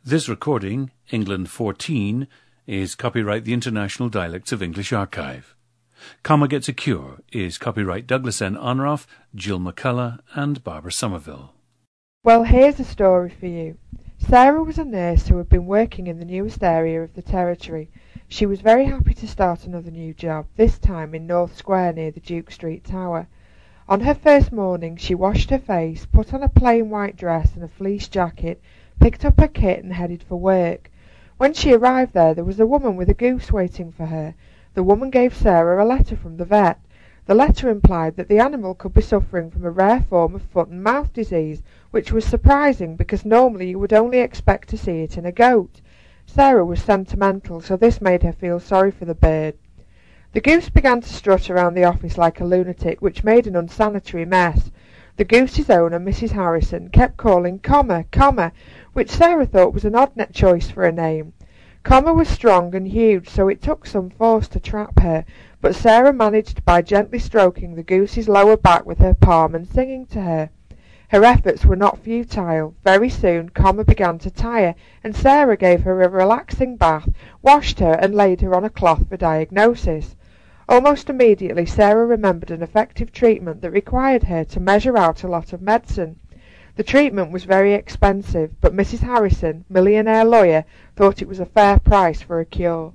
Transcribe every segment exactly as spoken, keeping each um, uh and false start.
This recording, England fourteen, is copyright the International Dialects of English Archive. Comma Gets a Cure is copyright Douglas N. Onroff, Jill McCullough and Barbara Somerville. Well, here's a story for you. Sarah was a nurse who had been working in the newest area of the territory. She was very happy to start another new job, this time in North Square near the Duke Street Tower. On her first morning she washed her face, put on a plain white dress and a fleece jacket, picked up her kit and headed for work. When she arrived there, there was a woman with a goose waiting for her. The woman gave Sarah a letter from the vet. The letter implied that the animal could be suffering from a rare form of foot and mouth disease, which was surprising because normally you would only expect to see it in a goat. Sarah was sentimental, so this made her feel sorry for the bird. The goose began to strut around the office like a lunatic, which made an unsanitary mess. The goose's owner, Missus Harrison, kept calling Comma, Comma, which Sarah thought was an odd choice for a name. Comma was strong and huge, so it took some force to trap her, but Sarah managed by gently stroking the goose's lower back with her palm and singing to her. Her efforts were not futile. Very soon Comma began to tire, and Sarah gave her a relaxing bath, washed her, and laid her on a cloth for diagnosis. Almost immediately Sarah remembered an effective treatment that required her to measure out a lot of medicine. The treatment was very expensive, but Missus Harrison, millionaire lawyer, thought it was a fair price for a cure.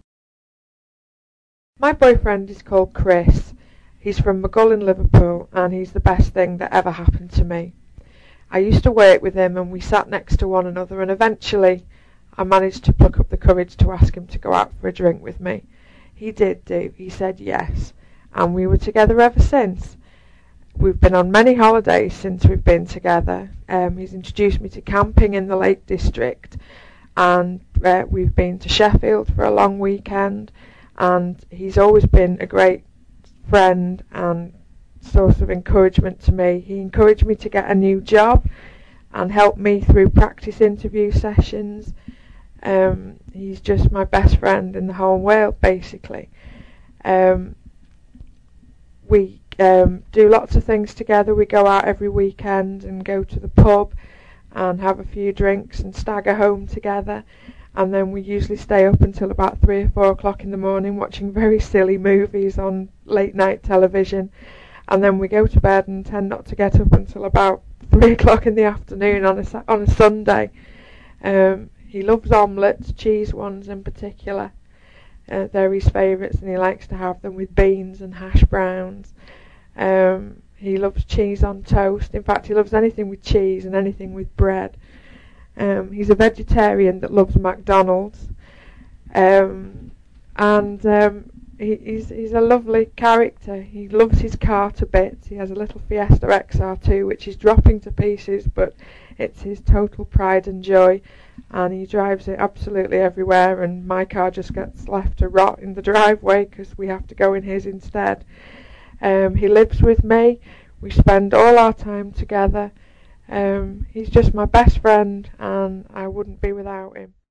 My boyfriend is called Chris. He's from Maghull in Liverpool, and he's the best thing that ever happened to me. I used to work with him, and we sat next to one another, and eventually I managed to pluck up the courage to ask him to go out for a drink with me. He did do. He said yes, and we were together ever since. We've been on many holidays since we've been together. Um, he's introduced me to camping in the Lake District, and uh, we've been to Sheffield for a long weekend, and he's always been a great friend and source of encouragement to me. He encouraged me to get a new job and helped me through practice interview sessions. Um, he's just my best friend in the whole world, basically. Um, we um, do lots of things together. We go out every weekend and go to the pub and have a few drinks and stagger home together. And then we usually stay up until about three or four o'clock in the morning watching very silly movies on late night television. And then we go to bed and tend not to get up until about three o'clock in the afternoon on a, on a Sunday. Um, he loves omelettes, cheese ones in particular. Uh, they're his favourites, and he likes to have them with beans and hash browns. Um, he loves cheese on toast. In fact, he loves anything with cheese and anything with bread. Um, he's a vegetarian that loves McDonald's. Um, and um, he, he's, he's a lovely character. He loves his car to bits. He has a little Fiesta X R two, which is dropping to pieces, but it's his total pride and joy. And he drives it absolutely everywhere, and my car just gets left to rot in the driveway because we have to go in his instead. Um, he lives with me. We spend all our time together. Um, he's just my best friend, and I wouldn't be without him.